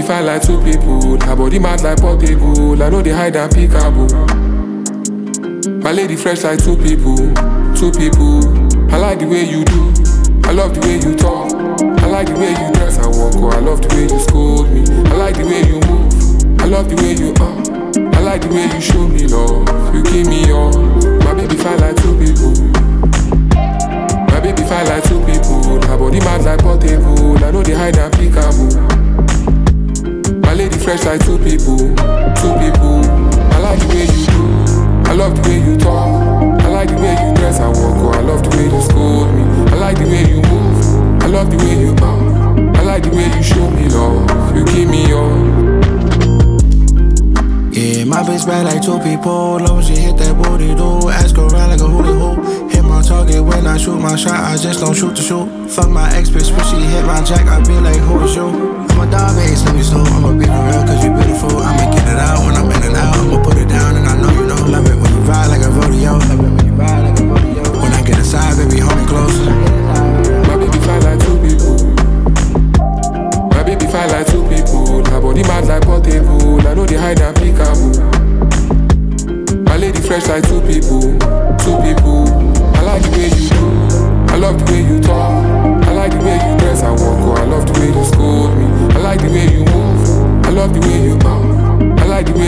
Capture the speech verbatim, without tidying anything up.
fine like two people. Her body mad like portable. I know they hide and peekaboo. My lady fresh like two people, two people. I like the way you do, I love the way you talk. I like the way you dress and walk, oh, I love the way you scold me. I like the way you move, I love the way you uh I like the way you show me love, you give me all. My baby fine like two people. My baby fine like two people. Her body mad like portable. I know they hide and peekaboo. My lady fresh like two people, two people. I like the way you do, I love the way you talk. I like the way you dress and walk, oh, I love the way you scold me. I like the way you move, I love the way you uh I like the way you show me love, you give me all. Yeah, my bitch bad like two people. Love when she hit that booty, do. Ask her around like a hula hoop. Hit my target when I shoot my shot, I just don't shoot to shoot. Fuck my ex bitch, when she hit my jack, I be like, who is you? I'm a dog ace, let me slow. I'ma be the real cause you beautiful. I'ma get it out when I'm in and out. I'ma put it down and I know you know. Love it when you ride like a rodeo. Love it when you ride like a rodeo. When I get inside, baby, hold me close. My baby fine like two people. My baby fine like two people. Her body mad like portable. I know they hide and peekaboo. My lady fresh like two people, two people. I like the way you do, I love the way you talk. I like the way you dress and walk, oh, I love the way you scold me. I like the way you move, I love the way you uh I like the way